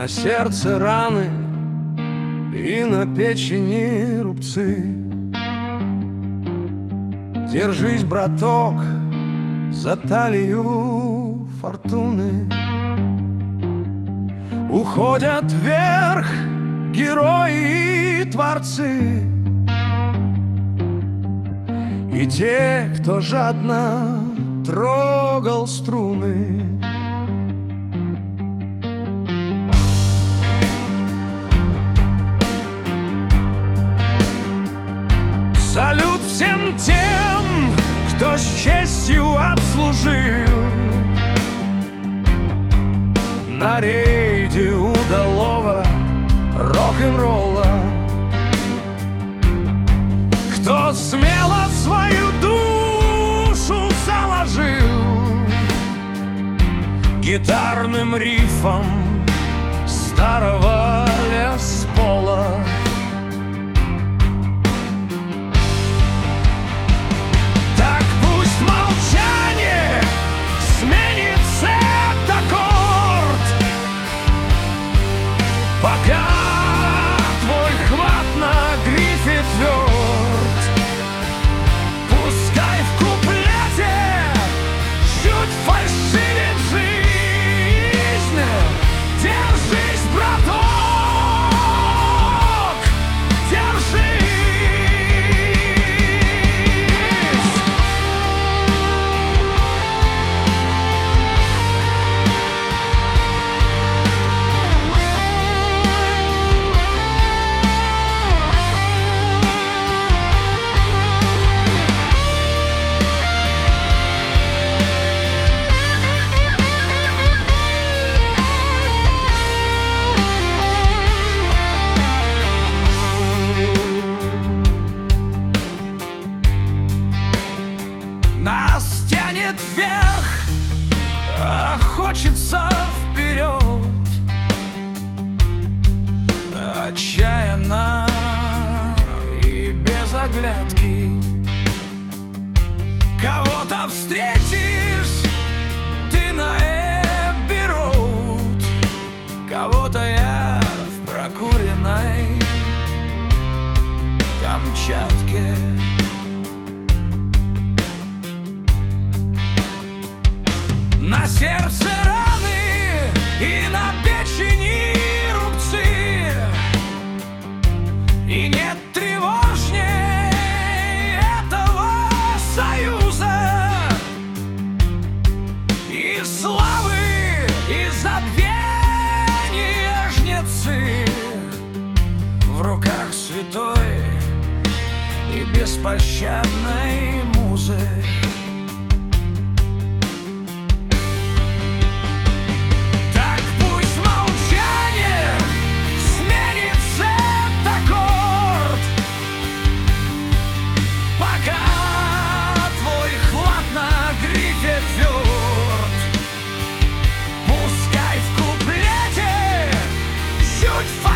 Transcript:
На сердце раны и на печени рубцы. Держись, браток, за талию фортуны. Уходят вверх герои и творцы, и те, кто жадно трогал струны. Салют всем тем, кто с честью отслужил на рейде удалого рок-н-ролла, кто смело свою душу заложил гитарным рифом старого леспола. Так пусть молчание сменит аккорд, пока твой хват на грифе тверд. Пускай в куплете чуть фальшивит жизнь. Держись, браток, держись. Нас тянет вверх, а хочется вперед. Отчаянно и без оглядки. Кого-то встретишь ты на Эбби-роуд, кого-то я в прокуренной Камчатке. На сердце раны и на печени рубцы, и нет тревожней этого союза, и славы, и забвения жнецы, в руках святой и беспощадной музы. Пускай в куплете чуть